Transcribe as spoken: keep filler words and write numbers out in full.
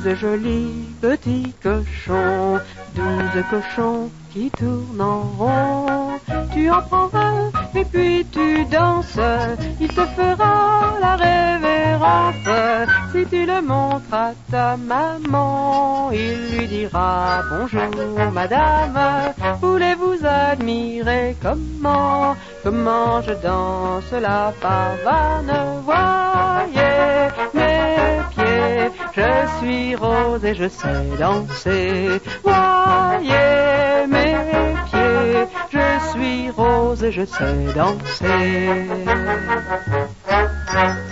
douze jolis petits cochons, douze cochons qui tournent en rond. Tu en prends un et puis tu danses, il te fera la révérence. Si tu le montres à ta maman, il lui dira bonjour madame, voulez-vous admirer comment, comment je danse la pavane? Voyez mes pieds, je suis rose et je sais danser. Voyez mes pieds, je suis rose et je sais danser.